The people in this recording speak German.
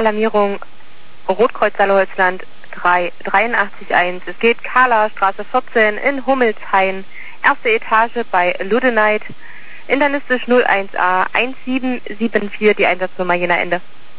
Alarmierung Rotkreuz Saale-Holzland 3881. Es geht Carla, Straße 14 in Hummelshain, erste Etage bei Ludeneit, internistisch 01A 1774, die Einsatznummer jener Ende.